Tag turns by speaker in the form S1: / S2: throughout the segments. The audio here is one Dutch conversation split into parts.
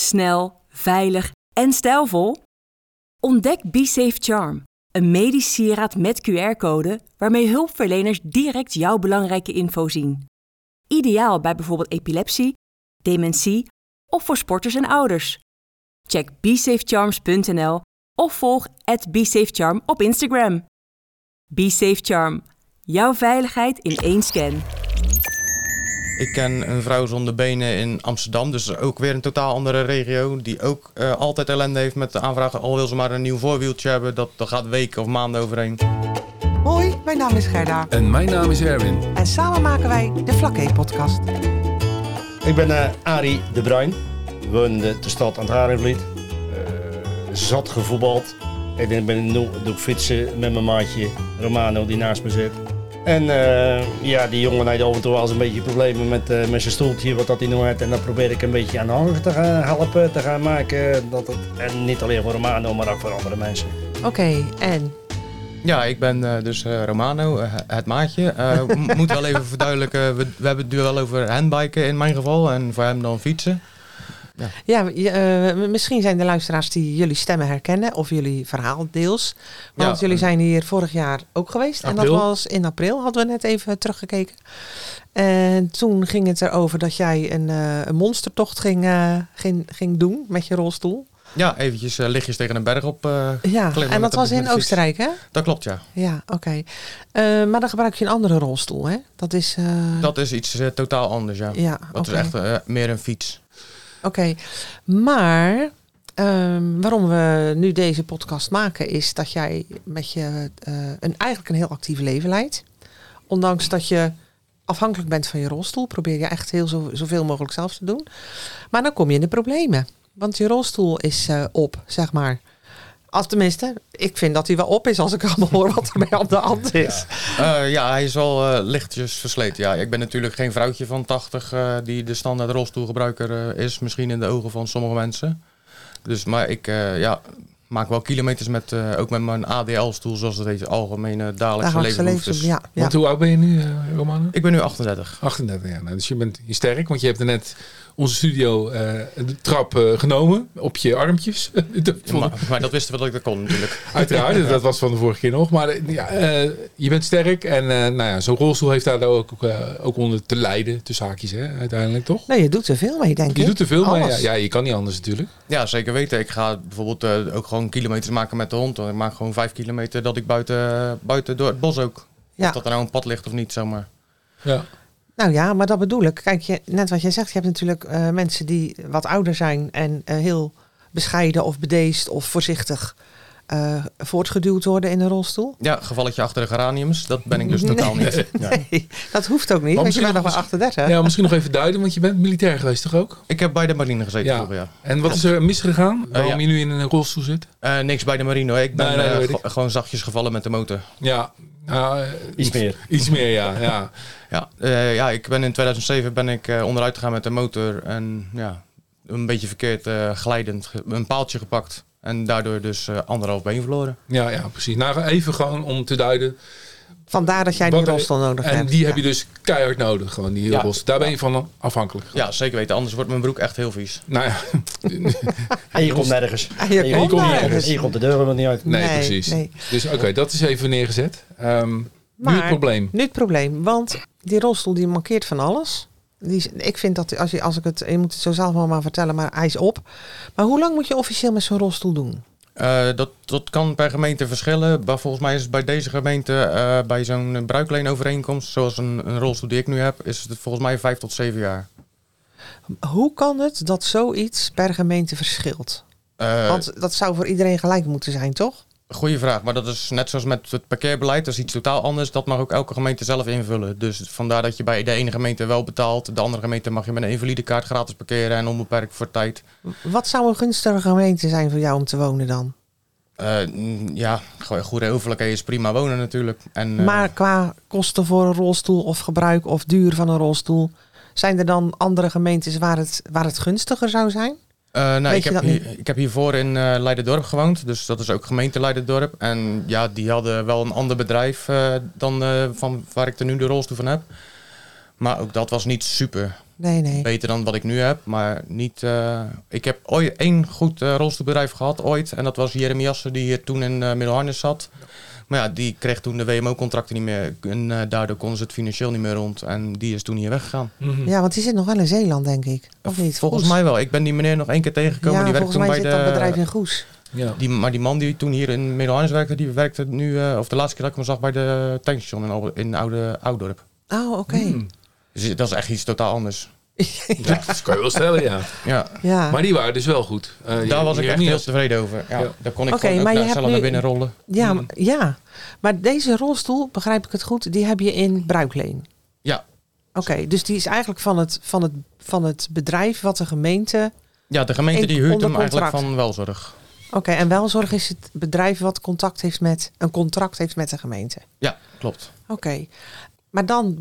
S1: snel, veilig en stijlvol? Ontdek BeSafe Charm, een medisch sieraad met QR-code waarmee hulpverleners direct jouw belangrijke info zien. Ideaal bij bijvoorbeeld epilepsie, dementie of voor sporters en ouders. Check BeSafeCharms.nl of volg @BeSafeCharm op Instagram. BeSafe Charm, jouw veiligheid in één scan.
S2: Ik ken een vrouw zonder benen in Amsterdam, dus ook weer een totaal andere regio, die ook altijd ellende heeft met de aanvragen. Al wil ze maar een nieuw voorwieltje hebben, dat gaat weken of maanden overheen.
S3: Hoi, mijn naam is Gerda.
S4: En mijn naam is Erwin.
S3: En samen maken wij de Vlakke-podcast.
S5: Ik ben Arie de Bruin. Ik woon de stad aan het Haringvliet. Zat gevoetbald. En ik ben nu doe ik fietsen met mijn maatje Romano die naast me zit. En die jongen heeft af en toe wel eens een beetje problemen met zijn stoeltje, wat dat hij nou heeft. En dan probeer ik een beetje aan de hand te gaan helpen, te gaan maken. En niet alleen voor Romano, maar ook voor andere mensen.
S3: Oké, en?
S2: Ja, ik ben dus Romano, het maatje. Moet wel even verduidelijken, we hebben het nu wel over handbiken in mijn geval en voor hem dan fietsen.
S3: Ja, misschien zijn de luisteraars die jullie stemmen herkennen of jullie verhaal deels. Want jullie zijn hier vorig jaar ook geweest.
S4: April.
S3: En dat was in april, hadden we net even teruggekeken. En toen ging het erover dat jij een monstertocht ging doen met je rolstoel.
S2: Ja, eventjes lichtjes tegen een berg op
S3: klimmen. En dat was in Oostenrijk, hè?
S2: Dat klopt, ja.
S3: Ja, oké. Maar dan gebruik je een andere rolstoel, hè?
S2: Dat is iets totaal anders, ja. Dat is echt meer een fiets.
S3: Oké, maar waarom we nu deze podcast maken is dat jij met je eigenlijk een heel actief leven leidt. Ondanks dat je afhankelijk bent van je rolstoel, probeer je echt zoveel mogelijk zelf te doen. Maar dan kom je in de problemen, want je rolstoel is op, zeg maar. Tenminste, ik vind dat hij wel op is als ik allemaal hoor wat er mee aan de hand is.
S2: Ja, hij is wel lichtjes versleten. Ja, ik ben natuurlijk geen vrouwtje van 80 die de standaard rolstoelgebruiker is. Misschien in de ogen van sommige mensen. Dus, maar ik maak wel kilometers ook met mijn ADL-stoel, zoals dat heet, algemene dagelijkse levensbehoeftes.
S3: Ja.
S4: Want hoe oud ben je nu, Romano?
S2: Ik ben nu 38.
S4: 38, ja. Nou, dus je bent sterk, want je hebt er net onze studio de trap genomen op je armpjes.
S2: Maar dat wisten we dat ik dat kon natuurlijk.
S4: Uiteraard, dat was van de vorige keer nog. Maar je bent sterk en zo'n rolstoel heeft daar ook onder te lijden, tussen haakjes, hè, uiteindelijk toch?
S3: Nee, je doet er veel mee, denk ik.
S4: Je doet er veel mee,
S3: Alles.
S4: ja. Je kan niet anders natuurlijk.
S2: Ja, zeker weten. Ik ga bijvoorbeeld ook gewoon kilometers maken met de hond. Ik maak gewoon 5 kilometer dat ik buiten door het bos ook.
S3: Ja.
S2: Of dat er nou een pad ligt of niet, zomaar.
S4: Ja.
S3: Nou ja, maar dat bedoel ik. Kijk, net wat jij zegt, je hebt natuurlijk mensen die wat ouder zijn en heel bescheiden of bedeesd of voorzichtig voortgeduwd worden in een rolstoel.
S2: Ja, gevalletje achter de geraniums, dat ben ik dus totaal niet.
S3: Nee, dat hoeft ook niet,
S4: Maar
S3: want je bent nog
S4: nog
S3: maar 38.
S4: Ja, misschien nog even duiden, want je bent militair geweest toch ook?
S2: Ik heb bij de marine gezeten
S4: Ja.
S2: vroeger, ja.
S4: En wat is er misgegaan? Waarom je nu in een rolstoel zit?
S2: Niks bij de marine hoor. Ik ben
S4: Nee, weet ik.
S2: gewoon zachtjes gevallen met de motor.
S4: Ja.
S5: Iets meer.
S4: Iets meer, ja.
S2: Ik ben in 2007 onderuit gegaan met de motor en ja, een beetje verkeerd glijdend een paaltje gepakt. En daardoor dus 1,5 been verloren.
S4: Ja, precies. Nou, even gewoon om te duiden.
S3: Vandaar dat jij die rolstoel nodig hebt.
S4: En die heb je dus keihard nodig, gewoon die rolstoel. Daar ben je van afhankelijk.
S2: Ja, zeker weten. Anders wordt mijn broek echt heel vies.
S4: Nou ja.
S5: En je komt nergens.
S3: En je komt nergens.
S5: En je komt de deur helemaal niet uit.
S4: Nee, precies.
S3: Nee.
S4: Dus oké, dat is even neergezet. Nu het probleem.
S3: Nu het probleem, want die rolstoel die mankeert van alles. Ik vind dat, je moet het zo zelf maar vertellen, maar hij is op. Maar hoe lang moet je officieel met zo'n rolstoel doen?
S2: Dat kan per gemeente verschillen. Maar volgens mij is het bij deze gemeente, bij zo'n bruikleenovereenkomst, zoals een rolstoel die ik nu heb, is het volgens mij 5 tot 7 jaar.
S3: Hoe kan het dat zoiets per gemeente verschilt? Want dat zou voor iedereen gelijk moeten zijn, toch?
S2: Goeie vraag, maar dat is net zoals met het parkeerbeleid, dat is iets totaal anders. Dat mag ook elke gemeente zelf invullen. Dus vandaar dat je bij de ene gemeente wel betaalt. De andere gemeente mag je met een invalidekaart gratis parkeren en onbeperkt voor tijd.
S3: Wat zou een gunstige gemeente zijn voor jou om te wonen dan?
S2: Goede overlijkheid is prima wonen natuurlijk.
S3: Maar qua kosten voor een rolstoel of gebruik of duur van een rolstoel, zijn er dan andere gemeentes waar het gunstiger zou zijn?
S2: Ik heb hiervoor in Leiderdorp gewoond, dus dat is ook gemeente Leiderdorp. En ja, die hadden wel een ander bedrijf dan van waar ik er nu de rolstoel van heb. Maar ook dat was niet super.
S3: Nee.
S2: Beter dan wat ik nu heb, maar niet... ik heb ooit 1 goed rolstoelbedrijf gehad, ooit. En dat was Jeremiasse, die hier toen in Middelharnis zat. Maar ja, die kreeg toen de WMO-contracten niet meer. En daardoor konden ze het financieel niet meer rond. En die is toen hier weggegaan.
S3: Ja, want die zit nog wel in Zeeland, denk ik. Of niet?
S2: Volgens mij wel. Ik ben die meneer nog 1 keer tegengekomen.
S3: Ja,
S2: Die werkte
S3: volgens mij
S2: toen
S3: zit
S2: bij
S3: dat bedrijf in Goes.
S4: Ja.
S2: Maar die man die toen hier in Middelharnis werkte, die werkte nu... of de laatste keer dat ik hem zag bij de tankstation in oude Oudorp.
S3: Oh, oké.
S2: Dus dat is echt iets totaal anders.
S4: Ja, dat kan je wel stellen, ja.
S2: Ja.
S4: Maar die waren dus wel goed.
S2: Daar was ik echt heel tevreden over. Ja, daar kon ik gewoon ook zelf naar binnen rollen.
S3: Ja, maar deze rolstoel, begrijp ik het goed, die heb je in bruikleen.
S2: Ja.
S3: Oké, dus die is eigenlijk van het bedrijf wat de gemeente...
S2: Ja, de gemeente die huurt
S3: onder
S2: hem eigenlijk
S3: contract.
S2: van Welzorg.
S3: Oké, en Welzorg is het bedrijf wat een contract heeft met de gemeente.
S2: Ja, klopt.
S3: Oké. Maar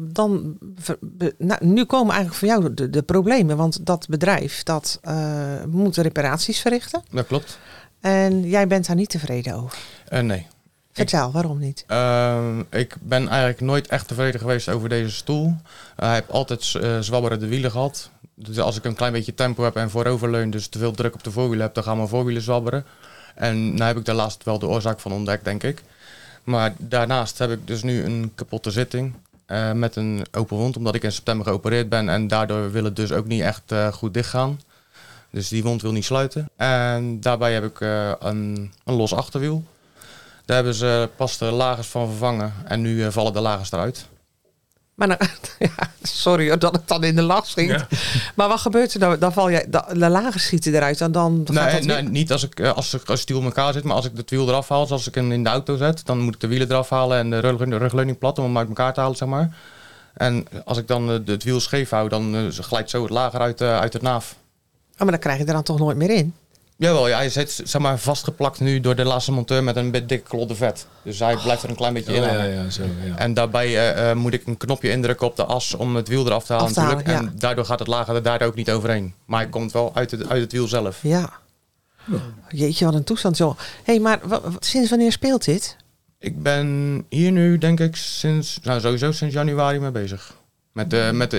S3: nu komen eigenlijk voor jou de problemen. Want dat bedrijf, dat moet reparaties verrichten.
S2: Dat klopt.
S3: En jij bent daar niet tevreden over.
S2: Nee.
S3: Vertel, waarom niet?
S2: Ik ben eigenlijk nooit echt tevreden geweest over deze stoel. Hij heeft altijd zwabberende wielen gehad. Dus als ik een klein beetje tempo heb en vooroverleun, dus te veel druk op de voorwielen heb, dan gaan mijn voorwielen zwabberen. En nou heb ik daar laatst wel de oorzaak van ontdekt, denk ik. Maar daarnaast heb ik dus nu een kapotte zitting. Met een open wond, omdat ik in september geopereerd ben. En daardoor wil het dus ook niet echt goed dichtgaan. Dus die wond wil niet sluiten. En daarbij heb ik een los achterwiel. Daar hebben ze pas de lagers van vervangen. En nu vallen de lagers eruit.
S3: Maar nou, sorry hoor, dat ik dan in de lach schiet. Ja. Maar wat gebeurt er dan? Dan val je de lagers schieten eruit en dan gaat dat
S2: Nee, niet als de stuur in elkaar zit, maar als ik het wiel eraf haal, zoals ik hem in de auto zet, dan moet ik de wielen eraf halen en de rugleuning plat om hem uit elkaar te halen, zeg maar. En als ik dan het wiel scheef hou, dan glijdt zo het lager uit het naaf.
S3: Oh, maar dan krijg je er dan toch nooit meer in?
S2: Jawel, ja, hij zit zeg maar vastgeplakt nu door de laatste monteur met een dikke klodder vet. Dus hij blijft er een klein beetje in hangen.
S4: Ja.
S2: En daarbij moet ik een knopje indrukken op de as om het wiel eraf te halen natuurlijk. En daardoor gaat het lager er daar ook niet overheen. Maar hij komt wel uit het wiel zelf.
S3: Ja. Jeetje, wat een toestand zo. Hé, maar sinds wanneer speelt dit?
S2: Ik ben hier nu denk ik sowieso sinds januari mee bezig. Met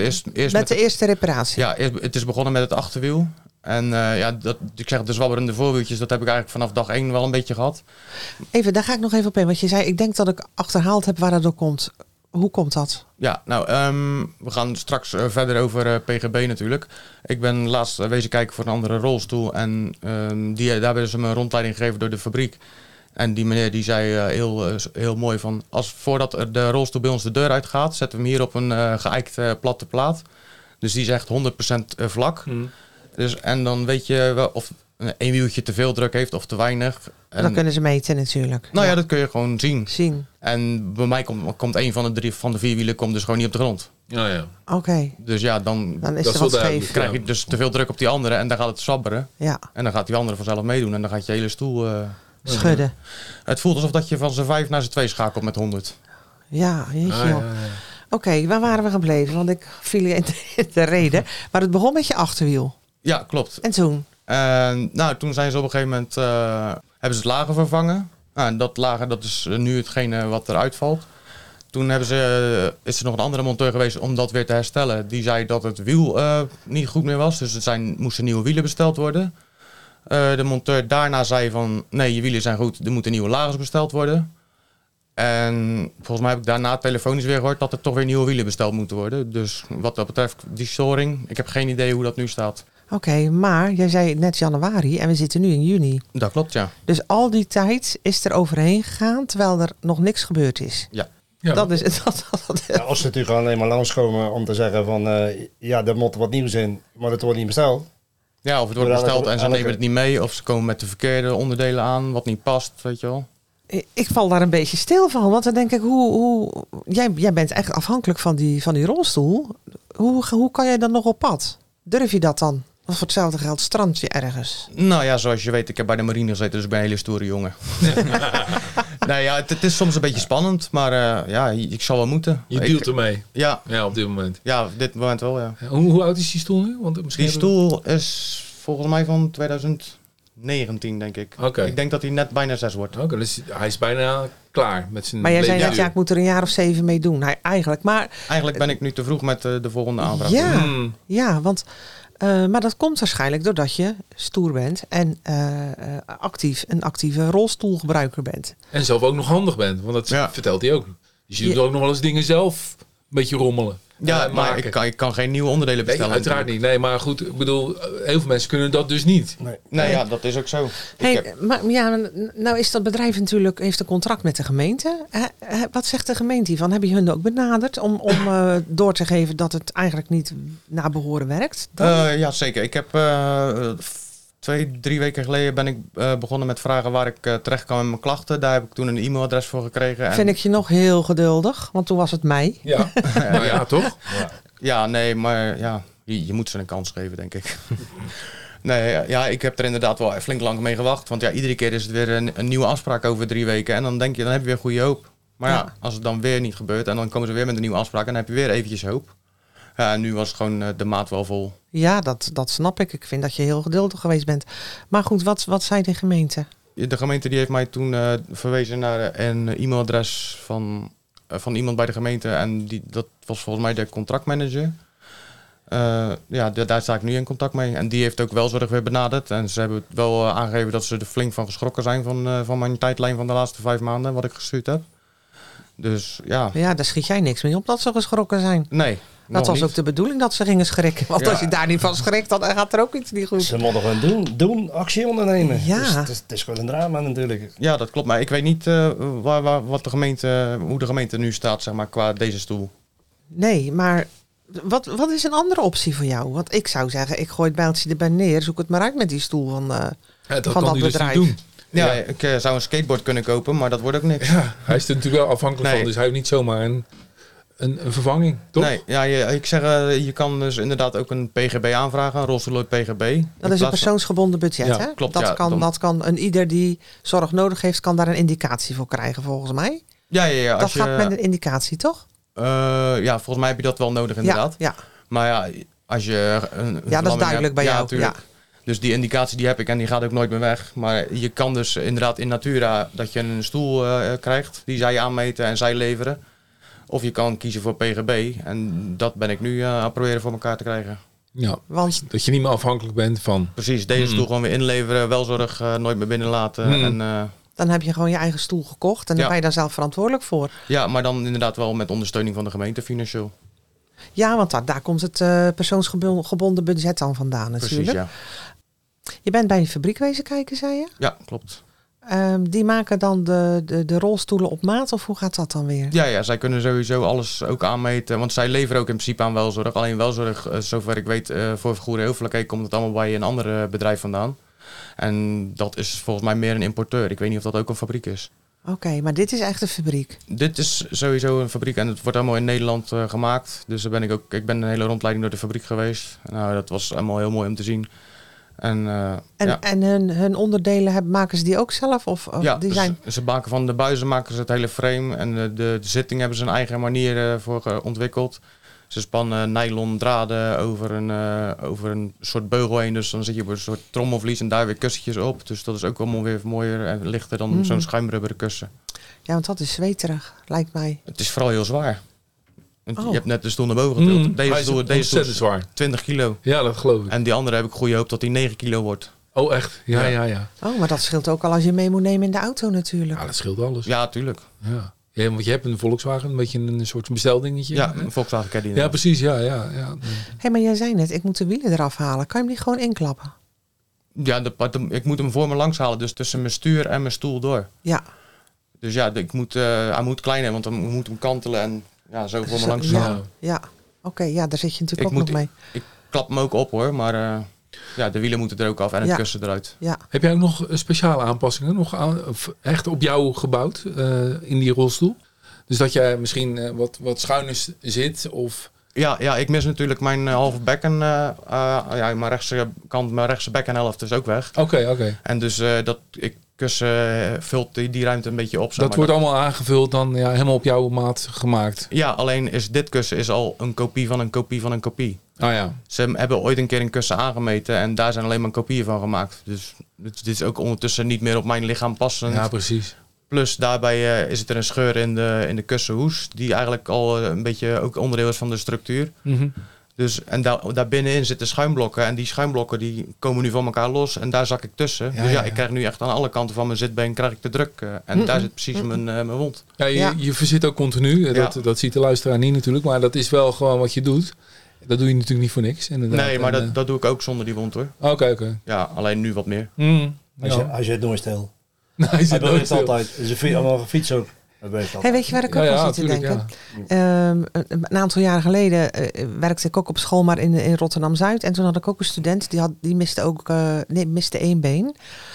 S2: de
S3: eerste reparatie?
S2: Ja, het is begonnen met het achterwiel. En ik zeg de zwabberende voorwieltjes, dat heb ik eigenlijk vanaf dag 1 wel een beetje gehad.
S3: Even, daar ga ik nog even op in. Want je zei, ik denk dat ik achterhaald heb waar dat door komt. Hoe komt dat?
S2: Ja, nou, we gaan straks verder over PGB natuurlijk. Ik ben laatst wezen kijken voor een andere rolstoel. En daar hebben ze me een rondleiding gegeven door de fabriek. En die meneer die zei heel mooi van, voordat de rolstoel bij ons de deur uitgaat, zetten we hem hier op een geëikte platte plaat. Dus die is echt 100% vlak. Dus, en dan weet je wel of een wieltje te veel druk heeft of te weinig. En
S3: dan kunnen ze meten natuurlijk.
S2: Nou ja, dat kun je gewoon zien.
S3: En
S2: bij mij komt een van de 4 wielen komt dus gewoon niet op de grond.
S4: Ja.
S3: Oké.
S2: Dus ja, dan
S3: is er wat scheef.
S2: Krijg je dus te veel druk op die andere en dan gaat het zwabberen.
S3: Ja.
S2: En dan gaat die andere vanzelf meedoen en dan gaat je hele stoel
S3: schudden.
S2: Het voelt alsof dat je van z'n 5 naar z'n 2 schakelt met 100.
S3: Ja, jeetje joh. Oké, waar waren we gebleven? Want ik viel je in de reden. Maar het begon met je achterwiel.
S2: Ja, klopt.
S3: En toen?
S2: Toen zijn ze op een gegeven moment hebben ze het lager vervangen. Dat lager, dat is nu hetgene wat eruit valt. Toen is er nog een andere monteur geweest om dat weer te herstellen. Die zei dat het wiel niet goed meer was. Dus moesten nieuwe wielen besteld worden. De monteur daarna zei van, nee, je wielen zijn goed. Er moeten nieuwe lagers besteld worden. En volgens mij heb ik daarna telefonisch weer gehoord dat er toch weer nieuwe wielen besteld moeten worden. Dus wat dat betreft die storing, ik heb geen idee hoe dat nu staat.
S3: Oké, maar jij zei net januari en we zitten nu in juni.
S2: Dat klopt, ja.
S3: Dus al die tijd is er overheen gegaan terwijl er nog niks gebeurd is.
S2: Ja.
S3: Dat is het.
S5: Ja, als ze natuurlijk alleen maar langskomen om te zeggen van er moet wat nieuws in, maar het wordt niet besteld.
S2: Ja, of het wordt besteld en ze nemen het niet mee. Of ze komen met de verkeerde onderdelen aan, wat niet past, weet je wel.
S3: Ik val daar een beetje stil van. Want dan denk ik, jij bent echt afhankelijk van die rolstoel. Hoe kan jij dan nog op pad? Durf je dat dan? Of voor hetzelfde geld strand je ergens?
S2: Nou ja, zoals je weet, ik heb bij de marine gezeten, dus ik ben een hele stoere jongen. Nou ja, het is soms een beetje spannend, maar ik zal wel moeten.
S4: Je dealt ermee?
S2: Ja.
S4: Ja, op dit moment.
S2: Ja, op dit moment wel, ja.
S4: Hoe oud is die stoel nu? Want
S2: die stoel is volgens mij van 2003 19, denk ik.
S4: Oké.
S2: Ik denk dat hij net bijna 6 wordt.
S4: Oké, dus hij is bijna klaar met zijn
S3: Maar jij zei net,
S4: levensduur.
S3: ik moet er een jaar of 7 mee doen. Eigenlijk, maar
S2: Eigenlijk ben ik nu te vroeg met de volgende aanvraag.
S3: ja,
S4: Hmm.
S3: ja, want maar dat komt waarschijnlijk doordat je stoer bent en een actieve rolstoelgebruiker bent.
S4: En zelf ook nog handig bent, want dat
S2: Ja.
S4: vertelt hij ook. Dus je doet ook nog wel eens dingen zelf een beetje rommelen.
S2: Ja, maar
S4: maken.
S2: ik kan geen nieuwe onderdelen
S4: Nee,
S2: bestellen.
S4: uiteraard niet. Nee, maar goed, ik bedoel, heel veel mensen kunnen dat dus niet.
S2: Nee, ja, dat is ook zo.
S3: Maar ja, nou is dat bedrijf natuurlijk, heeft een contract met de gemeente. Wat zegt de gemeente hiervan? Hebben je hun ook benaderd om door te geven dat het eigenlijk niet naar behoren werkt?
S2: Ja, zeker. Ik heb 2-3 weken geleden ben ik begonnen met vragen waar ik terecht kan met mijn klachten. Daar heb ik toen een e-mailadres voor gekregen. En
S3: Vind ik je nog heel geduldig, want toen was het mei.
S4: Ja, nou ja, toch?
S2: ja, nee, maar ja, je moet ze een kans geven, denk ik. Nee, ja, ik heb er inderdaad wel flink lang mee gewacht. Want ja, iedere keer is het weer een nieuwe afspraak over 3 weken. En dan denk je, dan heb je weer goede hoop. Maar ja, als het dan weer niet gebeurt en dan komen ze weer met een nieuwe afspraak en dan heb je weer eventjes hoop. Ja, en nu was gewoon de maat wel vol.
S3: Ja, dat snap ik. Ik vind dat je heel geduldig geweest bent. Maar goed, wat zei de gemeente?
S2: De gemeente die heeft mij toen verwezen naar een e-mailadres van iemand bij de gemeente. En dat was volgens mij de contractmanager. Ja, daar sta ik nu in contact mee. En die heeft ook Welzorg weer benaderd. En ze hebben wel aangegeven dat ze er flink van geschrokken zijn van mijn tijdlijn van de laatste 5 maanden wat ik gestuurd heb. Dus ja.
S3: Ja, daar schiet jij niks mee op dat ze geschrokken zijn.
S2: Nee.
S3: Dat was
S2: niet.
S3: ook de bedoeling dat ze gingen schrikken. Want
S2: Ja.
S3: als je daar niet van schrikt, dan gaat er ook iets niet goed.
S5: Ze moeten gewoon doen, actie ondernemen.
S3: Ja.
S5: Dus het is gewoon een drama natuurlijk.
S2: Ja, dat klopt. Maar ik weet niet hoe de gemeente nu staat, zeg maar, qua deze stoel.
S3: Nee, maar wat is een andere optie voor jou? Want ik zou zeggen, ik gooi het bijltje erbij neer. Zoek het maar uit met die stoel van
S4: Dat
S3: van
S4: kan
S3: dat
S4: hij dus
S3: bedrijf.
S4: niet doen.
S2: Ja, ik zou een skateboard kunnen kopen, maar dat wordt ook niks.
S4: Ja, hij is er natuurlijk wel afhankelijk
S2: Nee.
S4: van. Dus hij heeft niet zomaar een vervanging, toch?
S2: Nee, ja, ik zeg, je kan dus inderdaad ook een PGB aanvragen, een rolstoel PGB.
S3: Dat is een persoonsgebonden budget,
S4: Ja,
S3: hè?
S2: klopt,
S3: Dat,
S2: ja,
S3: dat kan een ieder die zorg nodig heeft, kan daar een indicatie voor krijgen, volgens mij.
S2: Ja.
S3: Dat gaat met een indicatie, toch?
S2: Ja, volgens mij heb je dat wel nodig inderdaad.
S3: Ja.
S2: Maar ja, als je een
S3: Ja, dat is duidelijk bij jou.
S2: tuurlijk.
S3: Ja.
S2: Dus die indicatie die heb ik en die gaat ook nooit meer weg. Maar je kan dus inderdaad in Natura dat je een stoel krijgt die zij aanmeten en zij leveren. Of je kan kiezen voor PGB. En dat ben ik nu aan het proberen voor elkaar te krijgen.
S4: Ja,
S3: Want
S4: dat je niet meer afhankelijk bent van...
S2: Precies, deze stoel gewoon weer inleveren, Welzorg nooit meer binnenlaten. En,
S3: dan heb je gewoon je eigen stoel gekocht en dan
S2: Ja.
S3: ben je daar zelf verantwoordelijk voor.
S2: ja, maar dan inderdaad wel met ondersteuning van de gemeente financieel.
S3: Ja, want daar komt het persoonsgebonden budget dan vandaan natuurlijk.
S2: Precies, ja.
S3: Je bent bij een fabriek wezen kijken, zei je?
S2: Ja, klopt.
S3: Die maken dan de rolstoelen op maat of hoe gaat dat dan weer?
S2: Ja, zij kunnen sowieso alles ook aanmeten. Want zij leveren ook in principe aan Welzorg. Alleen Welzorg, zover ik weet, voor Vergoede Hilfelijkheid komt het allemaal bij een ander bedrijf vandaan. En dat is volgens mij meer een importeur. Ik weet niet of dat ook een fabriek is.
S3: Oké, maar dit is echt een fabriek.
S2: Dit is sowieso een fabriek en het wordt allemaal in Nederland gemaakt. Dus daar ben ik ben een hele rondleiding door de fabriek geweest. Nou, dat was allemaal heel mooi om te zien. En ja.
S3: En hun onderdelen maken ze die ook zelf? Of
S2: Ja,
S3: die zijn...
S2: ze maken van de buizen maken ze het hele frame. En de zitting hebben ze een eigen manier voor ontwikkeld. Ze spannen nylon draden over een soort beugel heen. Dus dan zit je op een soort trommelvlies en daar weer kussentjes op. Dus dat is ook allemaal weer mooier en lichter dan zo'n schuimrubberen kussen.
S3: Ja, want dat is zweterig, lijkt mij.
S2: Het is vooral heel zwaar. Want
S3: Oh.
S2: Je hebt net de stoel naar boven getild.
S4: Hij is
S2: Deze stoel
S4: ontzettend
S2: is
S4: zwaar.
S2: 20 kilo.
S4: Ja, dat geloof ik.
S2: En die andere heb ik goede hoop dat die 9 kilo wordt.
S4: Oh, echt? Ja.
S3: Oh, maar dat scheelt ook al als je mee moet nemen in de auto natuurlijk.
S4: Ja, dat scheelt alles.
S2: Ja, tuurlijk.
S4: Ja. Ja, want je hebt een Volkswagen, een beetje een soort besteldingetje.
S2: Ja, een Volkswagen Caddy.
S4: Ja, precies. Ja.
S3: Hé, maar jij zei net, ik moet de wielen eraf halen. Kan je hem niet gewoon inklappen?
S2: Ja, ik moet hem voor me langs halen. Dus tussen mijn stuur en mijn stoel door.
S3: Ja.
S2: Dus ja, hij moet kleiner, want dan moet hem kantelen en ja, zo voor me langs
S3: Ja.
S2: halen.
S3: Ja. Oké, ja, daar zit je natuurlijk
S2: Ik
S3: ook
S2: moet-
S3: nog mee.
S2: Ik klap hem ook op hoor, maar ja, de wielen moeten er ook af en het
S3: Ja.
S2: kussen eruit.
S3: Ja.
S4: Heb jij ook nog speciale aanpassingen of echt op jou gebouwd in die rolstoel? Dus dat jij misschien wat schuiner zit of...
S2: Ja, ik mis natuurlijk mijn halve bekken. Mijn rechtse kant, mijn rechtse bekkenhelft is ook weg.
S4: Oké.
S2: En dus kussen vult die ruimte een beetje op. zeg
S4: Dat
S2: maar.
S4: wordt allemaal aangevuld dan helemaal op jouw maat gemaakt.
S2: Ja, alleen is dit kussen is al een kopie van een kopie van een kopie.
S4: Oh ja.
S2: Ze hebben ooit een keer een kussen aangemeten en daar zijn alleen maar kopieën van gemaakt. Dus dit is ook ondertussen niet meer op mijn lichaam passend.
S4: Ja, precies.
S2: Plus daarbij is het er een scheur in de kussenhoes, die eigenlijk al een beetje ook onderdeel is van de structuur.
S4: Mhm.
S2: Dus, en daar binnenin zitten schuimblokken en die schuimblokken die komen nu van elkaar los en daar zak ik tussen.
S4: Ja,
S2: dus
S4: ja.
S2: ik krijg nu echt aan alle kanten van mijn zitbeen krijg ik de druk. En daar zit precies mijn wond.
S4: Ja,
S3: Ja.
S4: je verzit ook continu. Dat ziet de luisteraar niet natuurlijk. Maar dat is wel gewoon wat je doet. Dat doe je natuurlijk niet voor niks. Inderdaad.
S2: Nee, maar dat doe ik ook zonder die wond hoor.
S4: Oké.
S2: Ja, alleen nu wat meer.
S5: Als je het nooit stil.
S4: Nee, hij
S5: Hij
S4: zit nooit
S5: beweegt
S4: stil.
S5: altijd. Een fiets ook. Hij beweegt altijd.
S3: Weet je waar ik ook aan zit te denken?
S4: Ja.
S3: Een aantal jaren geleden werkte ik ook op school, maar in Rotterdam-Zuid. En toen had ik ook een student, die miste 1 been.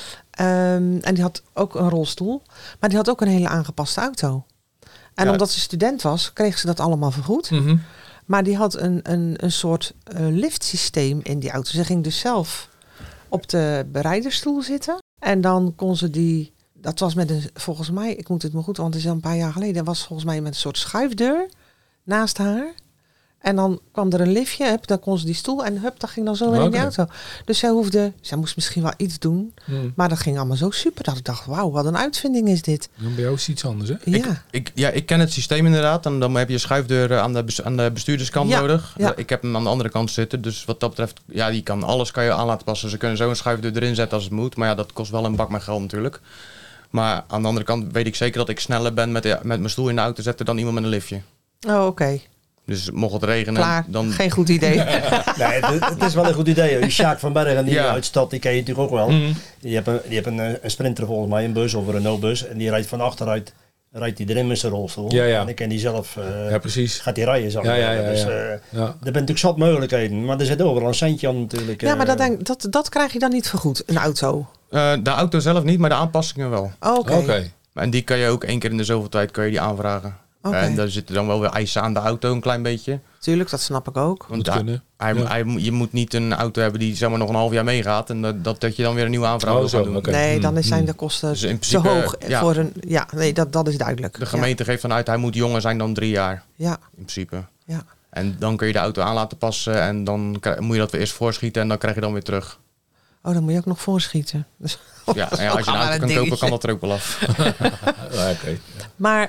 S3: En die had ook een rolstoel. Maar die had ook een hele aangepaste auto. En
S2: Ja.
S3: omdat ze student was, kreeg ze dat allemaal vergoed.
S4: Mhm.
S3: Maar die had een soort liftsysteem in die auto. Ze ging dus zelf op de berijdersstoel zitten. En dan kon ze die... Dat was met volgens mij, ik moet het me goed, want het is al een paar jaar geleden, was volgens mij met een soort schuifdeur naast haar. En dan kwam er een liftje, dan kon ze die stoel en dat ging dan zo weer in die
S4: Oké.
S3: auto. Dus zij moest misschien wel iets doen, maar dat ging allemaal zo super dat ik dacht, wauw, wat een uitvinding is dit.
S4: Dan bij jou is het iets anders, hè?
S3: Ja,
S2: Ik ken het systeem inderdaad. En dan heb je een schuifdeur aan de bestuurderskant
S3: Ja,
S2: nodig.
S3: ja.
S2: Ik heb hem aan de andere kant zitten. Dus wat dat betreft, die kan alles kan je aan laten passen. Ze kunnen zo een schuifdeur erin zetten als het moet. Maar ja, dat kost wel een bak met geld natuurlijk. Maar aan de andere kant weet ik zeker dat ik sneller ben met mijn stoel in de auto zetten dan iemand met een liftje.
S3: oh oké.
S2: Dus mocht het regenen,
S3: Klaar,
S2: dan...
S3: geen goed idee.
S5: Nee, het is wel een goed idee. Die Sjaak van Bergen die
S2: Ja.
S5: uit de stad, die ken je natuurlijk ook wel.
S4: Mhm.
S5: Die heeft een sprinter volgens mij, een bus of een Renault-bus. En die rijdt van achteruit, rijdt die erin met zijn rolstoel.
S4: Ja.
S5: En dan kan die zelf,
S4: Ja, precies.
S5: gaat die rijden. Zal ik
S4: Ja,
S5: zeggen.
S4: ja.
S5: Dus
S4: Ja.
S5: er zijn natuurlijk zat mogelijkheden. Maar er zit overal een centje aan natuurlijk.
S3: Ja, maar dat krijg je dan niet vergoed, een auto.
S2: De auto zelf niet, maar de aanpassingen wel.
S3: Oké.
S2: En die kan je ook 1 keer in de zoveel tijd kan je die aanvragen.
S3: Oké.
S2: En daar zitten dan wel weer eisen aan de auto een klein beetje.
S3: Tuurlijk, dat snap ik ook.
S2: Want
S4: Moet kunnen.
S2: je moet niet een auto hebben die zeg maar nog een half jaar meegaat. En dat je dan weer een nieuwe aanvraag wil
S4: zo,
S2: gaan doen.
S4: oké.
S3: Nee, dan zijn de kosten
S2: Dus in
S3: te
S2: principe,
S3: hoog
S2: ja.
S3: voor een... Ja, nee, dat is duidelijk.
S2: De gemeente geeft dan uit, hij moet jonger zijn dan 3 jaar.
S3: Ja,
S2: In principe.
S3: ja.
S2: En dan kun je de auto aan laten passen. En dan moet je dat weer eerst voorschieten. En dan krijg je dan weer terug.
S3: Oh, dan moet je ook nog voorschieten. Dus,
S2: Ja, en
S3: ook
S2: als je een
S3: allemaal
S2: auto kan
S3: dingetje.
S2: kopen, kan dat er ook wel af.
S4: Oké.
S3: Maar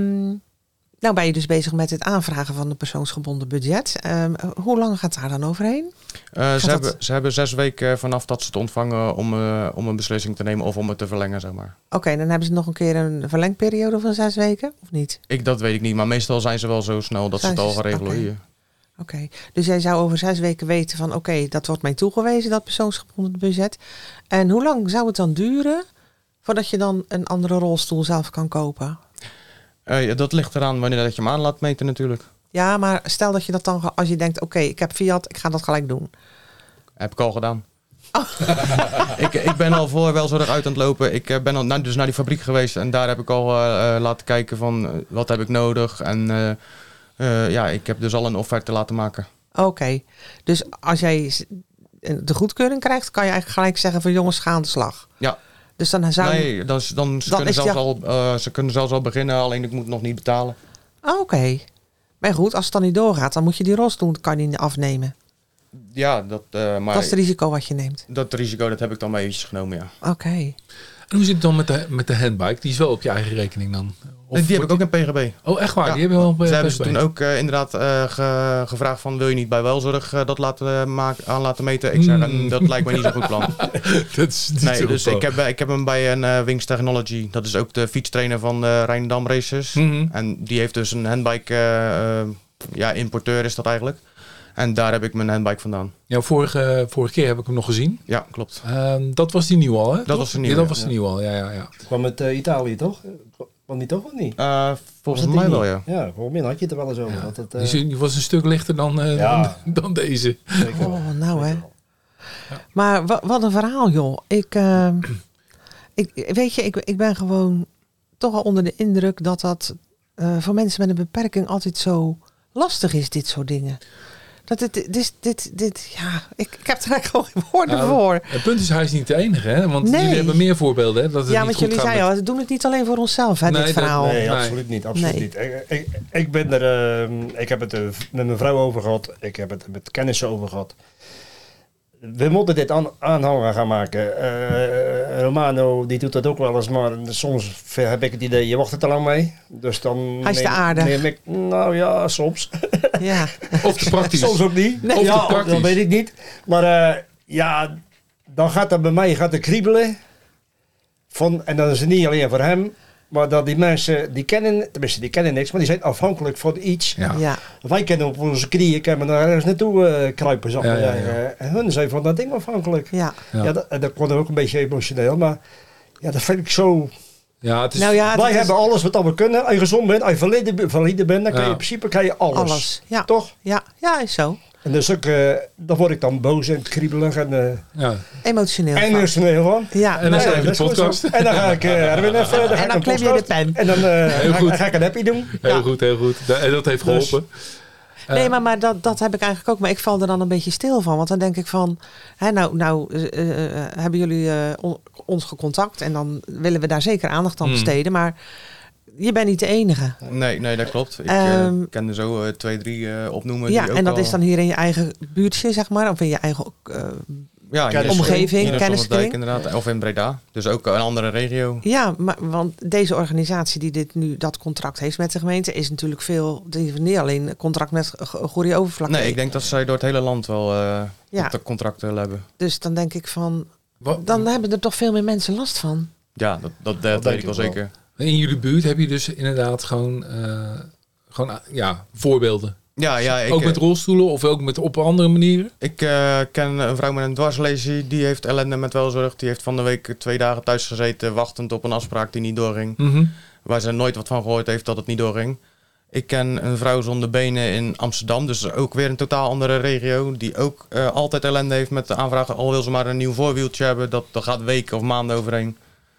S3: nou ben je dus bezig met het aanvragen van een persoonsgebonden budget. Hoe lang gaat daar dan overheen?
S2: Ze hebben 6 weken vanaf dat ze het ontvangen om een beslissing te nemen of om het te verlengen, zeg maar.
S3: Oké, dan hebben ze nog een keer een verlengperiode van 6 weken, of niet?
S2: Dat weet ik niet, maar meestal zijn ze wel zo snel dat ze het al geregeld
S3: Oké.
S2: hier.
S3: Oké, dus jij zou over 6 weken weten van oké, dat wordt mij toegewezen, dat persoonsgebonden budget. En hoe lang zou het dan duren voordat je dan een andere rolstoel zelf kan kopen?
S2: Dat ligt eraan wanneer dat je hem aan laat meten natuurlijk.
S3: Ja, maar stel dat je dat dan, als je denkt oké, ik heb Fiat, ik ga dat gelijk doen.
S2: Heb ik al gedaan. Ik ben al voor welzorg uit aan het lopen. Ik ben al dus naar die fabriek geweest en daar heb ik al laten kijken van wat heb ik nodig. En ik heb dus al een offerte laten maken.
S3: Oké, dus als jij de goedkeuring krijgt, kan je eigenlijk gelijk zeggen van jongens, ga aan de slag.
S2: Ja.
S3: Dus dan zou...
S2: Nee, ze kunnen zelfs al beginnen, alleen ik moet nog niet betalen.
S3: Oké. Maar goed, als het dan niet doorgaat, dan moet je die rolstoel kan je niet afnemen.
S2: Ja, maar
S3: Dat is het risico wat je neemt.
S2: dat risico dat heb ik dan maar eventjes genomen, ja.
S3: Oké.
S4: En hoe zit het dan met de handbike? Die is wel op je eigen rekening dan? Of
S2: Die heb ik ook in PGB.
S4: Oh, echt waar?
S2: Ja.
S4: Die hebben we wel op
S2: Ze hebben ze
S4: PGB.
S2: toen ook inderdaad gevraagd van wil je niet bij welzorg dat laten meten? Ik zeg, dat lijkt me niet zo'n goed plan.
S4: Dat is niet
S2: Nee,
S4: zo
S2: dus
S4: goed.
S2: ik heb hem bij een Wings Technology. Dat is ook de fietstrainer van Rijndam Races.
S4: Mhm.
S2: En die heeft dus een handbike, importeur is dat eigenlijk. En daar heb ik mijn handbike vandaan.
S4: Ja, vorige keer heb ik hem nog gezien.
S2: Ja, klopt.
S4: Dat was die nieuw al, hè?
S2: Dat was de nieuwe,
S4: Ja, dat
S2: ja.
S4: was de nieuw al, ja.
S5: kwam uit Italië toch? Kwam die toch of niet?
S2: Volgens
S5: Was
S2: mij
S5: het die
S2: wel,
S5: niet?
S2: ja.
S5: Ja, volgens mij had je het er wel eens over. Dat het,
S4: Die was een stuk lichter
S5: Ja.
S4: dan deze.
S5: zeker wel.
S3: Oh, nou hè.
S5: Zeker wel.
S3: Maar wat een verhaal, joh. Ik ben gewoon toch al onder de indruk dat voor mensen met een beperking altijd zo lastig is, dit soort dingen. Ik heb er eigenlijk gewoon geen woorden voor.
S4: Het punt is, hij is niet de enige, hè? Want
S3: Nee.
S4: jullie hebben meer voorbeelden, hè? Dat het
S3: Ja,
S4: niet
S3: want
S4: goed
S3: jullie
S4: gaat
S3: zeiden
S4: met-
S3: al, we doen het niet alleen voor onszelf, hè,
S4: Nee,
S3: dit
S4: dat-
S3: verhaal.
S5: Nee,
S4: Nee.
S5: absoluut niet. Absoluut
S3: Nee.
S5: niet. Ik ben er, ik heb het met mijn vrouw over gehad. Ik heb het met kennissen over gehad. We moeten dit aanhanger gaan maken. Romano die doet dat ook wel eens, maar soms heb ik het idee, je wacht er te lang mee. Dus dan
S3: Hij is te aardig.
S5: neem ik, nou ja, soms.
S3: Ja.
S4: Of te praktisch.
S5: Soms ook niet.
S3: Nee.
S4: Of
S5: Ja,
S4: te praktisch.
S5: dat weet ik niet. Maar dan gaat dat bij mij kriebelen. En dat is niet alleen voor hem. Maar dat die mensen, die kennen niks, maar die zijn afhankelijk van iets.
S4: Ja.
S3: Ja.
S5: Wij kunnen op onze knieën kunnen naar ergens naartoe kruipen. Zeg maar.
S4: Ja, ja, ja.
S5: En hun zijn van dat ding afhankelijk.
S3: Ja.
S4: Ja.
S5: Dat kon ook een beetje emotioneel. Maar ja, dat vind ik zo...
S4: Ja, het is...
S3: Nou ja,
S5: Wij
S3: dat
S5: hebben alles wat we kunnen. Als je gezond bent, als je valide bent, dan kan je
S4: Ja.
S5: in principe alles.
S3: alles. Ja.
S5: Toch?
S3: Ja, is zo.
S5: En dus ook, dan word ik dan boos en kriebelig en
S4: ja.
S3: Emotioneel. van.
S5: emotioneel van.
S3: Ja.
S4: En dan
S5: Nee,
S4: schrijf je
S5: dat
S4: de
S5: is goed zo.
S4: podcast.
S5: En dan ga ik Erwin even dan ga
S3: En
S5: ik
S3: dan
S5: een
S3: klem je de
S5: podcast.
S3: pen.
S5: En dan
S4: goed.
S5: ga ik een happy doen.
S4: Heel
S3: Ja.
S4: goed, heel goed. En dat heeft
S5: Dus-
S4: geholpen.
S3: Nee, maar dat heb ik eigenlijk ook. Maar ik val er dan een beetje stil van. Want dan denk ik van... hebben jullie ons gecontact? En dan willen we daar zeker aandacht aan besteden. Maar je bent niet de enige.
S2: Nee, dat klopt. Ik ken er zo 2, 3 opnoemen.
S3: Ja,
S2: die ook
S3: en dat
S2: al-
S3: is dan hier in je eigen buurtje, zeg maar. Of in je eigen...
S2: ja, hier
S5: kenniskring.
S3: omgeving,
S2: hier in
S3: kenniskring.
S2: Zonnedijk inderdaad. Of in Breda. Dus ook een andere regio.
S3: Ja, maar want deze organisatie die dat contract heeft met de gemeente... is natuurlijk veel... Die heeft niet alleen een contract met Goeree Overvlakke.
S2: Nee, ik denk dat zij door het hele land wel
S3: Ja.
S2: de contracten hebben.
S3: Dus dan denk ik van...
S4: Wat-
S3: Dan hebben er toch veel meer mensen last van.
S2: Ja, dat
S5: denk
S2: weet
S5: ik
S2: ik wel
S5: wel.
S2: zeker.
S4: In jullie buurt heb je dus inderdaad gewoon voorbeelden.
S2: Ja, ik,
S4: Ook met rolstoelen of ook met op andere manieren?
S2: ik ken een vrouw met een dwarslesie. Die heeft ellende met welzorg. Die heeft van de week 2 dagen thuis gezeten, wachtend op een afspraak die niet doorging. Waar ze nooit wat van gehoord heeft dat het niet doorging. Ik ken een vrouw zonder benen in Amsterdam. Dus ook weer een totaal andere regio. Die ook altijd ellende heeft met de aanvragen. Al wil ze maar een nieuw voorwieltje hebben. Dat gaat weken of maanden overheen.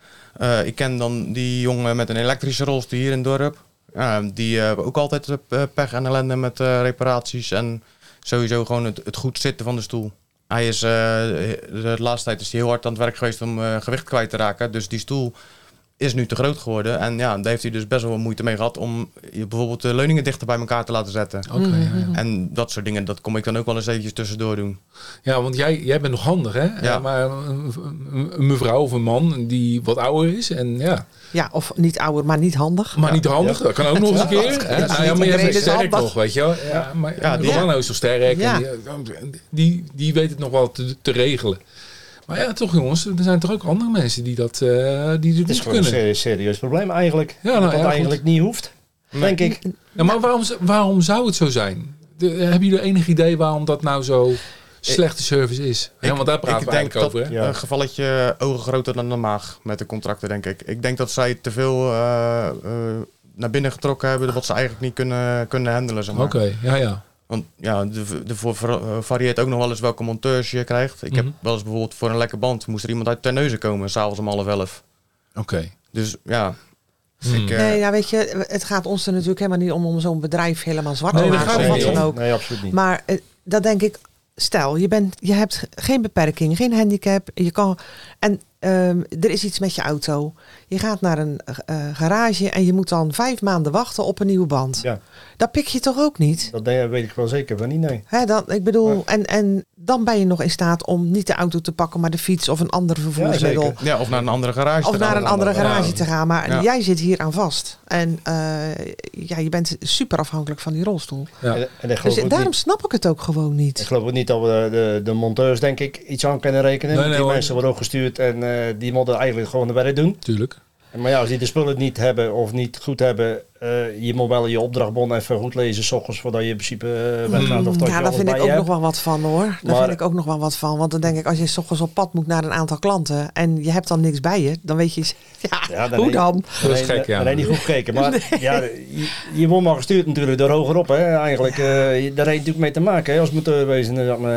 S2: Ik ken dan die jongen met een elektrische rolstoel hier in het dorp. Die hebben ook altijd pech en ellende met reparaties. En sowieso gewoon het goed zitten van de stoel. Hij is de laatste tijd is hij heel hard aan het werk geweest om gewicht kwijt te raken. Dus die stoel is nu te groot geworden. En ja, daar heeft hij dus best wel moeite mee gehad om bijvoorbeeld de leuningen dichter bij elkaar te laten zetten.
S4: Oké, ja.
S2: En dat soort dingen, dat kom ik dan ook wel eens eventjes tussendoor doen.
S4: Ja, want jij bent nog handig, hè?
S2: Ja.
S4: Maar een mevrouw of een man die wat ouder is en ja,
S3: Ja, of niet ouder, maar niet handig.
S4: maar niet handig, dat kan ook nog eens een keer. Hè?
S3: Ja,
S4: Nou ja, maar jij
S3: iedereen
S4: bent
S3: is
S4: sterk
S3: handig.
S4: nog, weet je wel. Ja, maar
S2: Ja, die-
S4: Romano is zo sterk
S3: Ja.
S4: en die weet het nog wel te regelen. Maar ja, toch jongens, er zijn toch ook andere mensen die dat die
S5: Het is
S4: niet
S5: gewoon
S4: kunnen.
S5: een serieus probleem eigenlijk.
S4: Ja, nou,
S5: dat
S4: ja,
S5: eigenlijk niet hoeft, denk ik.
S4: Ja, maar waarom zou het zo zijn? Hebben jullie enig idee waarom dat nou zo slechte service is? Ja, want daar praten we
S2: denk
S4: eigenlijk over. Hè?
S5: Ja.
S2: een gevalletje ogen groter dan de maag met de contracten, denk ik. Ik denk dat zij te veel naar binnen getrokken hebben wat ze eigenlijk niet kunnen handelen. Zeg maar.
S4: Oké, ja.
S2: Want ja, varieert ook nog wel eens welke monteurs je krijgt. Ik heb wel eens bijvoorbeeld voor een lekke band moest er iemand uit Terneuzen komen, s'avonds om 10:30.
S4: Oké.
S2: Dus ja,
S4: Hmm.
S3: Nee, ja, weet je, het gaat ons er natuurlijk helemaal niet om zo'n bedrijf helemaal zwart te
S4: Nee, dat
S3: maken
S4: gaat
S3: of
S4: er
S3: wat
S4: niet
S3: dan
S4: om.
S3: ook.
S5: Nee, absoluut niet.
S3: Maar dat denk ik, stel, je hebt geen beperking, geen handicap, je kan en er is iets met je auto. Je gaat naar een garage en je moet dan 5 maanden wachten op een nieuwe band.
S5: Ja.
S3: Dat pik je toch ook niet?
S5: Dat weet ik wel zeker van niet, nee.
S3: Hè, ik bedoel, en dan ben je nog in staat om niet de auto te pakken, maar de fiets of een ander vervoersmiddel.
S5: zeker.
S2: ja, of naar een andere garage.
S3: Of
S2: te
S3: naar
S2: gaan.
S3: een andere garage te gaan. Maar
S2: Ja.
S3: jij zit hier aan vast. En je bent super afhankelijk van die rolstoel.
S4: Ja.
S5: En ik geloof
S3: Dus
S5: ook
S3: daarom
S5: niet,
S3: snap ik het ook gewoon
S5: ik
S3: niet.
S5: geloof ook niet dat we de monteurs, denk ik, iets aan kunnen rekenen.
S4: Nee,
S5: die
S4: hoor.
S5: mensen worden ook gestuurd en die moeten eigenlijk gewoon de werk doen.
S4: Tuurlijk.
S5: Maar ja, als die de spullen niet hebben of niet goed hebben, je moet wel je opdrachtbon even goed lezen, 's ochtends voordat je in principe weggaat. Of dat je
S3: Ja, daar
S5: alles
S3: vind ik
S5: bij
S3: ook
S5: je
S3: nog
S5: hebt.
S3: wel wat van hoor. Daar
S5: Maar-
S3: vind ik ook nog wel wat van. Want dan denk ik, als je 's ochtends op pad moet naar een aantal klanten en je hebt dan niks bij je, dan weet je,
S5: Ja, dan
S3: hoe
S5: heb je-
S3: dan?
S4: Dat is gek, ja.
S5: Dan heb je niet goed gekeken. Maar ja, je wordt maar gestuurd natuurlijk door hogerop. Hè. Eigenlijk, daar heeft natuurlijk mee te maken hè, als motorwezen.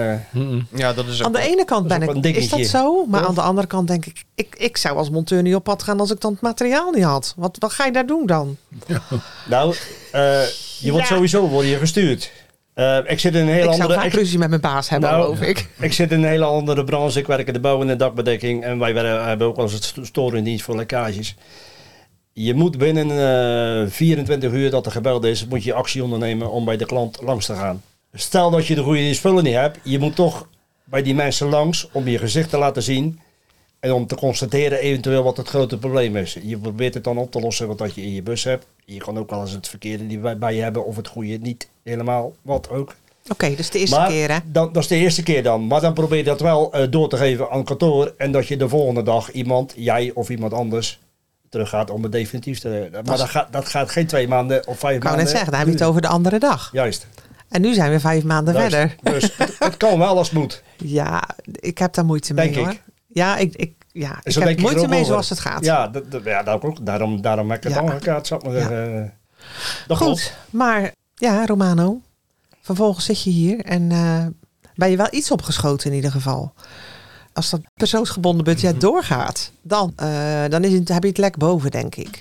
S2: Ja, dat is ook
S3: Aan de
S2: wel-
S3: ene kant
S5: Dat is
S3: ben
S5: ook
S3: ik,
S5: een
S3: is dat
S5: dingetje.
S3: zo? Maar
S5: Toch?
S3: aan de andere kant denk ik zou als monteur niet op pad gaan als ik dan het materiaal niet had. Wat ga je daar doen dan?
S5: Nou, je wordt
S3: Ja.
S5: sowieso gestuurd. Ik zit in een hele
S3: Ik zou
S5: andere...
S3: vaak ruzie met mijn baas hebben, geloof ik.
S5: Ik zit in een hele andere branche. Ik werk in de bouw en de dakbedekking. En wij hebben ook wel eens het storendienst voor lekkages. Je moet binnen 24 uur dat er gebeld is, moet je actie ondernemen om bij de klant langs te gaan. Stel dat je de goede spullen niet hebt, je moet toch bij die mensen langs om je gezicht te laten zien. En om te constateren eventueel wat het grote probleem is. Je probeert het dan op te lossen wat je in je bus hebt. Je kan ook wel eens het verkeerde niet bij je hebben of het goede niet helemaal, wat ook.
S3: Oké, dus de eerste keer, hè?
S5: Dat is de eerste keer dan. Maar dan probeer je dat wel door te geven aan kantoor. En dat je de volgende dag iemand, jij of iemand anders, teruggaat om het definitief te... Maar dat gaat geen 2 maanden of 5 maanden.
S3: Ik wou net zeggen, dan heb je het over de andere dag.
S5: Juist.
S3: En nu zijn we 5 maanden verder.
S5: Dus het kan wel als het moet.
S3: Ja, ik heb daar moeite mee,
S5: Denk
S3: hoor.
S5: ik.
S3: Ja, ik heb moeite mee zoals het gaat.
S5: Ja, daarom heb ik het aangekaart, zou ik maar zeggen.
S3: Goed, maar ja, Romano. Vervolgens zit je hier en ben je wel iets opgeschoten in ieder geval. Als dat persoonsgebonden budget doorgaat, dan heb je het lek boven, denk ik.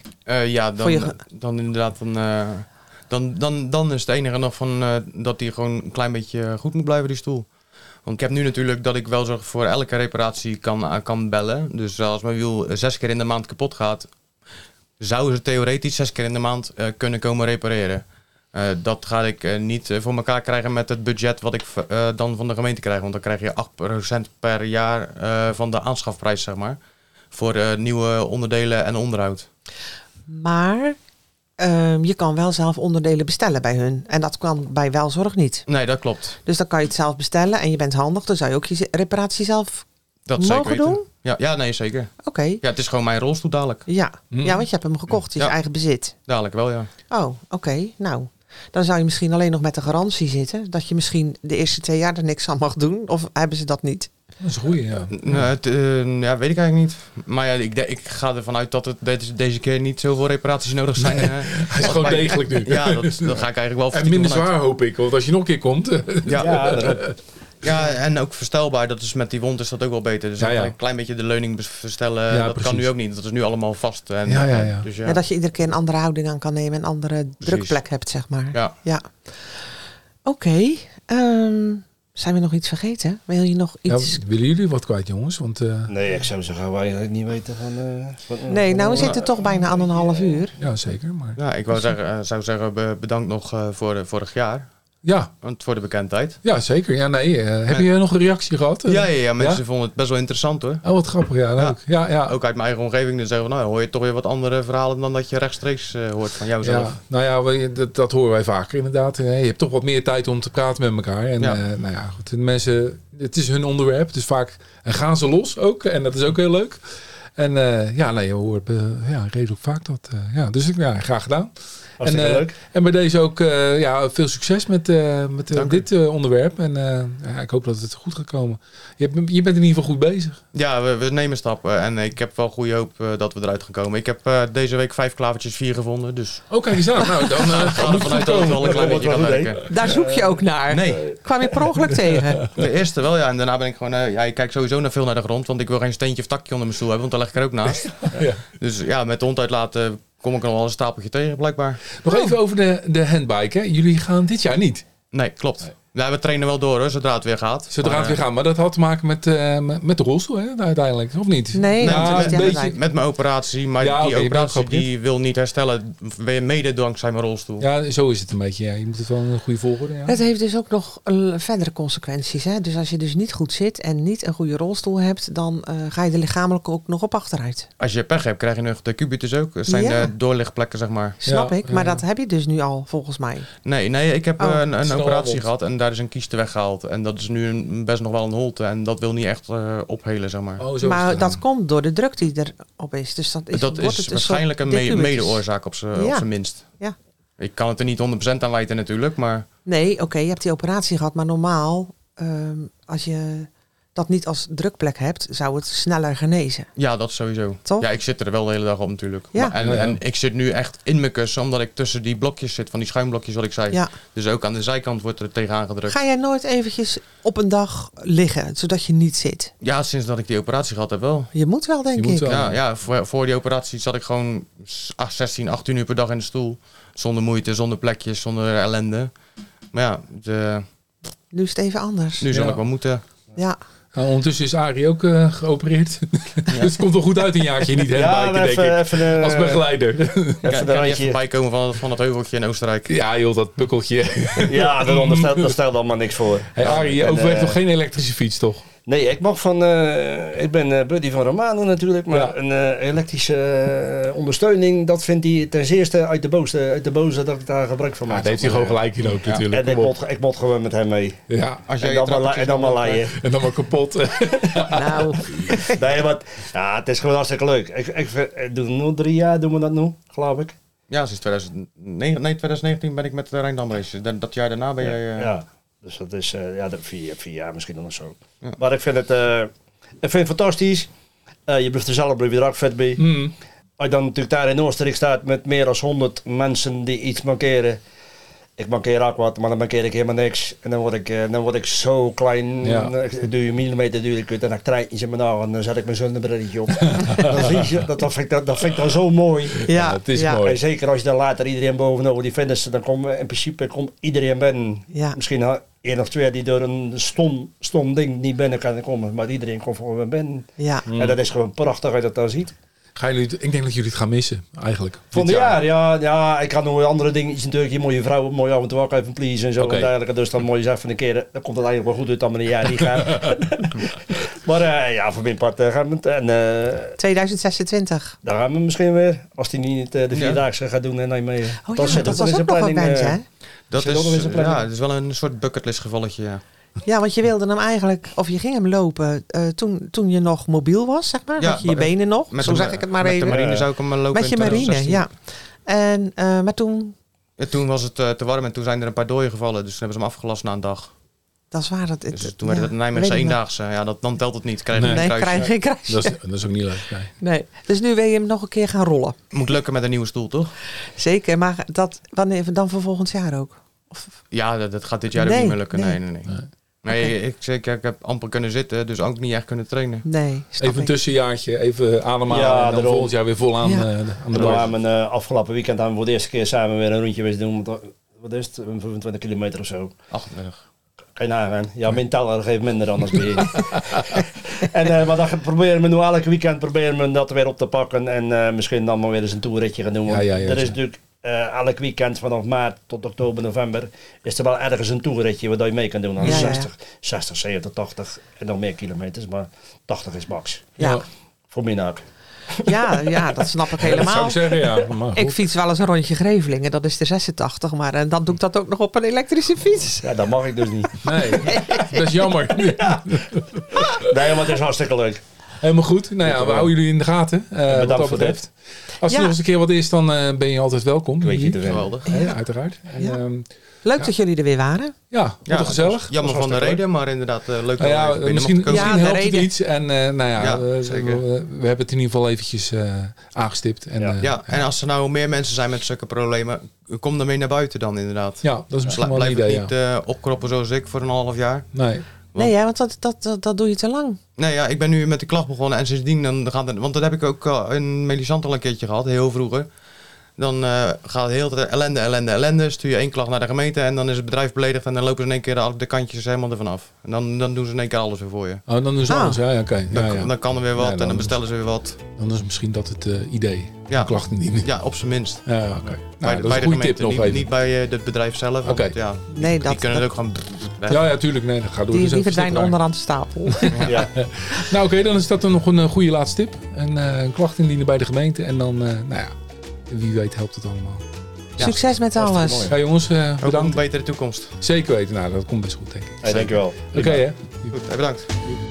S2: Dan inderdaad... Dan is het enige nog van dat die gewoon een klein beetje goed moet blijven, die stoel. Want ik heb nu natuurlijk dat ik wel zo voor elke reparatie kan bellen. Dus als mijn wiel 6 keer in de maand kapot gaat, zou ze theoretisch 6 keer in de maand kunnen komen repareren. Dat ga ik niet voor elkaar krijgen met het budget wat ik dan van de gemeente krijg. Want dan krijg je 8% per jaar van de aanschafprijs, zeg maar. Voor nieuwe onderdelen en onderhoud.
S3: Maar je kan wel zelf onderdelen bestellen bij hun. En dat kan bij Welzorg niet.
S2: Nee, dat klopt.
S3: Dus dan kan je het zelf bestellen en je bent handig. Dan zou je ook je reparatie zelf mogen doen?
S2: Ja, nee, zeker.
S3: Oké.
S2: Ja, het is gewoon mijn rolstoel dadelijk.
S3: Ja, want je hebt hem gekocht. Het is je eigen bezit.
S2: Dadelijk wel, ja.
S3: Oh, oké. Nou, dan zou je misschien alleen nog met de garantie zitten. Dat je misschien de eerste 2 jaar er niks aan mag doen. Of hebben ze dat niet?
S4: Dat is een goeie, ja.
S2: Weet ik eigenlijk niet. Maar ja, ik ga ervan uit dat het deze keer niet zoveel reparaties nodig zijn.
S4: Hij is gewoon degelijk nu.
S2: Ja, dat ga ik eigenlijk wel.
S4: En minder zwaar, hoop ik. Want als je nog een keer komt...
S2: Ja, en ook verstelbaar. Dat is met die wond is dat ook wel beter. Dus een klein beetje de leuning verstellen, dat kan nu ook niet. Dat is nu allemaal vast. En, Dus
S3: dat je iedere keer een andere houding aan kan nemen. En een andere drukplek hebt, zeg maar.
S2: Ja.
S3: Oké. Zijn we nog iets vergeten? Wil je nog iets...
S4: Ja, willen jullie wat kwijt, jongens? Want,
S5: Nee, ik zou zeggen, wij eigenlijk niet weten van...
S3: we zitten toch bijna aan een 1,5 uur.
S4: Ja, zeker. Maar...
S2: Ja, ik zou zeggen, bedankt nog voor vorig jaar.
S4: Ja.
S2: Voor de bekendheid.
S4: Ja, zeker. Ja, nee. Heb je nog een reactie gehad?
S2: Ja, mensen vonden het best wel interessant, hoor.
S4: Oh, wat grappig. Ja, leuk. Ja.
S2: Ook uit mijn eigen omgeving. Dan zeggen we, hoor je toch weer wat andere verhalen dan dat je rechtstreeks hoort van jouzelf.
S4: Ja, nou ja, dat horen wij vaker inderdaad. Je hebt toch wat meer tijd om te praten met elkaar. En goed, de mensen, het is hun onderwerp. Dus vaak gaan ze los ook. En dat is ook heel leuk. En je hoort redelijk vaak dat. Dus graag gedaan.
S5: Leuk.
S4: En bij deze ook veel succes met dit onderwerp. En ik hoop dat het goed gaat komen. Je bent in ieder geval goed bezig.
S2: Ja, we nemen stappen. En ik heb wel goede hoop dat we eruit gaan komen. Ik heb deze week 5 klavertjes 4 gevonden. Dus...
S4: kijk eens aan. Nou, dan
S2: gaan we vanuit dat het wel een klein beetje kan werken.
S3: Daar zoek je ook naar.
S2: Nee.
S3: Kwam je per ongeluk tegen?
S2: De eerste wel, ja. En daarna ben ik gewoon... ik kijk sowieso naar veel naar de grond. Want ik wil geen steentje of takje onder mijn stoel hebben. Want daar leg ik er ook naast. Dus ja, met de hond uitlaten... kom ik er nog wel een stapeltje tegen, blijkbaar.
S4: Nog even over de handbike, hè? Jullie gaan dit jaar niet.
S2: Nee, klopt. Ja, we trainen wel door, hoor, zodra het weer gaat.
S4: Maar dat had te maken met de rolstoel, hè, uiteindelijk, of niet?
S3: Nee,
S2: een beetje met mijn operatie. Maar die operatie die wil niet herstellen, mede dankzij mijn rolstoel.
S4: Ja, zo is het een beetje. Ja. Je moet het wel een goede volgorde. Ja.
S3: Het heeft dus ook nog verdere consequenties. Hè? Dus als je dus niet goed zit en niet een goede rolstoel hebt, dan ga je er lichamelijk ook nog op achteruit.
S2: Als je pech hebt, krijg je nog de cubitus ook. Dat zijn de doorlichtplekken, zeg maar.
S3: Snap ik, maar dat heb je dus nu al, volgens mij.
S2: Nee, ik heb een operatie gehad en daar is een kieste weggehaald. En dat is nu best nog wel een holte. En dat wil niet echt ophelen, zeg maar.
S3: Maar dat komt door de druk die erop is. Dus dat is
S2: waarschijnlijk een mede-oorzaak op zijn minst.
S3: Ja.
S2: Ik kan het er niet 100% aan wijten natuurlijk, maar...
S3: Nee, oké, je hebt die operatie gehad. Maar normaal, als je dat niet als drukplek hebt, zou het sneller genezen.
S2: Ja, dat sowieso.
S3: Toch?
S2: Ja, ik zit er wel de hele dag op natuurlijk.
S3: Ja.
S2: Maar, en ik zit nu echt in mijn kussen, omdat ik tussen die blokjes zit, van die schuimblokjes wat ik zei.
S3: Ja.
S2: Dus ook aan de zijkant wordt er tegenaan gedrukt.
S3: Ga jij nooit eventjes op een dag liggen, zodat je niet zit?
S2: Ja, sinds dat ik die operatie gehad heb wel.
S3: Je moet wel, denk ik.
S2: Ja, voor die operatie zat ik gewoon 16, 18 uur per dag in de stoel. Zonder moeite, zonder plekjes, zonder ellende. Maar ja,
S3: Nu is het even anders.
S2: nu zal
S4: Ja.
S2: ik wel moeten.
S3: Ja.
S4: Nou, ondertussen is Arie ook geopereerd. Dus het komt wel goed uit een jaartje niet handbiken, denk ik.
S5: even
S4: Als begeleider.
S2: Kan
S5: een
S2: je even
S5: randje.
S2: bijkomen van het heuveltje in Oostenrijk?
S4: Ja joh, dat pukkeltje.
S5: Ja, daar stelt allemaal niks voor.
S4: Hey Arie, je
S5: En,
S4: overweegt nog geen elektrische fiets, toch?
S5: Nee, ik mag ik ben buddy van Romano natuurlijk, maar
S4: Ja.
S5: een elektrische ondersteuning, dat vindt hij ten zeerste uit de boze dat ik daar gebruik van
S4: Ja,
S5: maak.
S4: daar heeft hij gewoon gelijk in ook natuurlijk.
S5: En
S4: Kom op.
S5: ik moet gewoon met hem mee.
S4: Ja,
S2: Als jij
S5: En
S2: je
S5: dan maar
S2: trappetjes
S5: en dan maar
S2: nog,
S5: laaien.
S4: en dan maar kapot.
S3: Nou,
S5: Nee, maar ja, het is gewoon hartstikke leuk. Ik doe nu 3 jaar, doen we dat nu, geloof ik.
S2: Ja, sinds 2019 ben ik met de Rijndam Races. Dat jaar daarna ben jij...
S5: Ja, dus dat is 4 jaar misschien dan of zo.
S2: Ja.
S5: Maar ik vind het fantastisch. Je blijft er zelf er ook vet bij. Als je dan natuurlijk daar in Oostenrijk staat met meer dan 100 mensen die iets mankeren. Ik mankeer ook wat, maar dan mankeer ik helemaal niks. En dan word ik zo klein.
S4: Ja.
S5: Ik doe je millimeter duur. En dan krijg je me nog en dan zet ik mijn zonnebrilletje op. Dan zie je, dat vind ik dan zo mooi.
S4: Ja, het is mooi.
S5: En zeker als je dan later iedereen bovenover die finish, dan komt in principe iedereen binnen.
S3: Ja.
S5: Misschien 1 of 2 die door een stom ding niet binnen kunnen komen, maar iedereen komt gewoon binnen.
S3: ja.
S5: En dat is gewoon prachtig als je dat dan ziet.
S4: Ik denk dat jullie het gaan missen, eigenlijk.
S5: Van
S4: dit
S5: de jaar, ja, ik had nog andere dingen natuurlijk. Je mooie vrouw, mooi af en toe ook even please en zo.
S4: Oké.
S5: En dergelijke. Dus dan mooi zeggen van een keer, dan komt het eigenlijk wel goed uit dat we een jaar niet gaan. Maar voor mijn part gaan we het. En
S3: 2026.
S5: daar gaan we misschien weer. Als hij niet de 4-daagse gaat doen en dan mee.
S3: Oh
S5: dan
S3: ja,
S5: zit
S3: dat
S5: het
S3: was
S5: in
S3: ook
S5: zijn
S3: nog een
S5: planning.
S3: wens, hè?
S2: Dat
S5: Zit ook nog in
S2: is,
S5: zijn planning.
S2: het is wel een soort bucketlist gevalletje, ja.
S3: Ja, want je wilde hem eigenlijk, of je ging hem lopen toen je nog mobiel was, zeg maar.
S2: Ja,
S3: Had je je benen nog, zo
S2: de-
S3: zeg ik het maar
S2: met
S3: even.
S2: de marine zou ik hem lopen
S3: Met
S2: in
S3: je marine,
S2: 2016.
S3: ja. En, maar toen,
S2: Ja, toen was het te warm en toen zijn er een paar dooien gevallen. Dus toen hebben ze hem afgelast na een dag.
S3: dat is waar.
S2: Dus toen werd het een Nijmeegse eendaagse. Ja, dan telt het niet. Krijg je
S4: Nee.
S2: een
S3: Nee,
S2: kruisje.
S3: krijg geen kruisje.
S4: Dat is ook niet leuk. Nee.
S3: Nee. Dus nu wil je hem nog een keer gaan rollen.
S2: Moet lukken met een nieuwe stoel, toch?
S3: Zeker, maar wanneer dan voor volgend jaar ook? Of,
S2: Ja, dat gaat dit jaar ook
S3: Nee,
S2: niet meer lukken.
S3: nee.
S2: Nee. Nee, ik heb amper kunnen zitten, dus ook niet echt kunnen trainen.
S3: nee, snap
S4: Even een
S3: ik.
S4: tussenjaartje, even ademhalen.
S5: Ja,
S4: en dan
S5: daarom.
S4: volgend jaar weer vol aan,
S3: Ja.
S4: aan
S5: En
S4: de
S5: dan
S4: bak.
S5: gaan we afgelopen weekend hebben we voor de eerste keer samen weer een rondje weer doen. Wat is het? 25 kilometer of zo.
S2: 38.
S5: Kan je nagaan. Ja, mijn teller geeft minder dan als bij je. Maar dan proberen we nu elk weekend dat weer op te pakken. En misschien dan maar weer eens een toerritje gaan doen. Want
S4: Ja,
S5: er is natuurlijk elk weekend vanaf maart tot oktober, november is er wel ergens een toerritje waar je mee kan doen. Dan
S3: Ja, ja, ja.
S5: 60, 70, 80 en nog meer kilometers. Maar 80 is max.
S3: Ja.
S5: Voor mij ook.
S3: Ja, dat snap ik
S4: Dat zou
S3: helemaal.
S4: ik zeggen, ja. Maar goed.
S3: Ik fiets wel eens een rondje Grevelingen, dat is de 86, maar dan doe ik dat ook nog op een elektrische fiets.
S5: Ja, dat mag ik dus niet.
S4: Nee, dat is jammer.
S5: Nee, maar het is hartstikke leuk.
S4: Helemaal goed. Nou ja, we houden jullie in de gaten. Wat
S5: Bedankt
S4: dat
S5: voor
S4: betreft.
S5: dit.
S4: Als er
S3: Ja.
S4: nog eens een keer wat is, dan ben je altijd welkom.
S5: Weet je
S4: hier.
S5: te vinden.
S2: Geweldig.
S4: Ja, uiteraard. En,
S3: Ja. Leuk dat jullie er weer waren.
S4: ja,
S2: Ja,
S4: wat gezellig.
S2: Jammer van de
S5: hartstikke
S2: reden, maar inderdaad leuk dat
S4: Nou ja,
S2: we even binnen
S4: misschien
S2: mochten komen.
S3: Ja, de
S4: helpt het
S3: reden.
S4: iets. En nou ja,
S2: Ja, zeker.
S4: we hebben het in ieder geval eventjes aangestipt. En,
S5: Ja.
S2: Ja, en als er nou meer mensen zijn met zulke problemen, kom dan mee naar buiten dan inderdaad.
S4: ja, dat is misschien wel een
S2: Blijf
S4: idee.
S2: het
S4: Ja.
S2: niet opkroppen zoals ik voor een half jaar.
S4: Nee.
S3: Nee, hè, want dat doe je te lang.
S2: Nee, ja, ik ben nu met de klacht begonnen en sindsdien dan gaat het, want dat heb ik ook in Melisant al een keertje gehad, heel vroeger. Dan gaat het heel de tijd ellende. Stuur je 1 klacht naar de gemeente en dan is het bedrijf beledigd en dan lopen ze in één keer de kantjes helemaal ervan af. En dan doen ze in één keer alles weer voor je.
S4: Oh, dan is het anders. Ja, oké.
S2: Dan,
S4: Ja, ja.
S2: dan kan er weer wat
S4: Ja,
S2: en
S4: dan-
S2: dan bestellen ze weer wat.
S4: Dan is misschien dat het idee.
S2: Ja.
S4: Een klacht indienen.
S2: Ja, op zijn minst.
S4: Ja, oké. Nou,
S2: Bij,
S4: dat is
S2: bij
S4: een
S2: de
S4: goede tip
S2: gemeente,
S4: nog
S2: niet,
S4: even.
S2: niet bij het bedrijf zelf.
S4: Oké.
S2: Want, ja,
S3: Nee,
S2: die kunnen het ook gewoon weg.
S4: Ja, tuurlijk. Nee, dat gaat door.
S3: Die
S4: Dus even
S3: verdwijnen
S4: stip
S3: onderaan de stapel.
S5: Ja.
S4: Nou oké, dan is dat dan nog een goede laatste tip. En een klacht indienen bij de gemeente. En dan, nou ja, wie weet helpt het allemaal.
S2: Ja.
S3: Succes met
S5: Hartstikke
S3: alles.
S5: mooi.
S4: Ja jongens,
S2: Ook een
S4: bedankt.
S2: betere toekomst.
S4: Zeker weten. Nou, dat komt best goed denk ik.
S5: Hey, dankjewel.
S4: Oké hè.
S2: Goed, bedankt.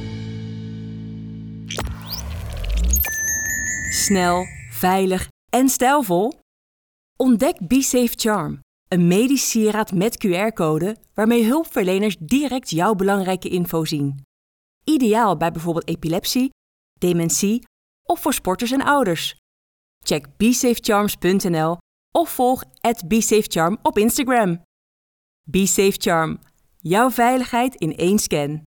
S1: Snel, veilig en stijlvol? Ontdek BeSafe Charm, een medisch sieraad met QR-code waarmee hulpverleners direct jouw belangrijke info zien. Ideaal bij bijvoorbeeld epilepsie, dementie of voor sporters en ouders. Check BeSafeCharms.nl of volg @BeSafeCharm op Instagram. BeSafe Charm, jouw veiligheid in één scan.